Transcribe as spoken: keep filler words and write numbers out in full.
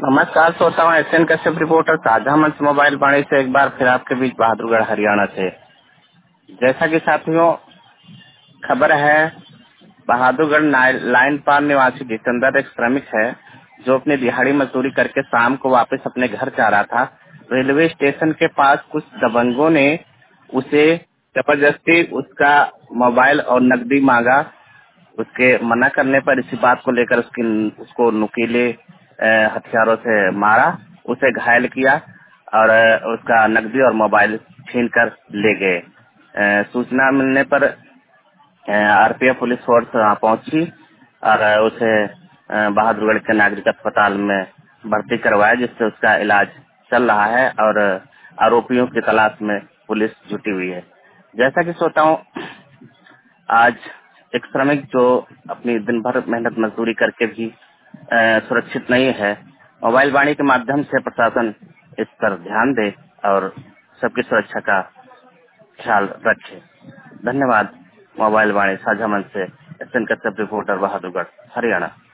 नमस्कार, श्रोता हूँ एस एन कश्यप रिपोर्टर साझा मंच मोबाइल वाणी से एक बार फिर आपके बीच बहादुरगढ़ हरियाणा से। जैसा कि साथियों खबर है, बहादुरगढ़ नाइ- लाइन पार निवासी जितेंद्र एक श्रमिक है जो अपनी दिहाड़ी मजदूरी करके शाम को वापस अपने घर जा रहा था। रेलवे स्टेशन के पास कुछ दबंगों ने उसे जबरदस्ती उसका मोबाइल और नकदी मांगा। उसके मना करने पर इसी बात को लेकर उसकी उसको नुकीले अ, हथियारों से मारा, उसे घायल किया और अ, उसका नकदी और मोबाइल छीन कर ले गए। अ, सूचना मिलने पर R P F police force वहाँ पहुंची और अ, उसे अ, बहादुरगढ़ के नागरिक अस्पताल में भर्ती करवाया, जिससे उसका इलाज चल रहा है और अ, आरोपियों की तलाश में पुलिस जुटी हुई है। जैसा कि सोता हूँ, आज एक श्रमिक जो अपनी दिन भर मेहनत मजदूरी करके भी अ, सुरक्षित नहीं है, मोबाइल वाणी के माध्यम से प्रशासन इस पर ध्यान दे और सबकी सुरक्षा का ख्याल रखे। धन्यवाद। मोबाइल वाणी साझा मंच से S N Kashyap reporter, Bahadurgarh, Haryana.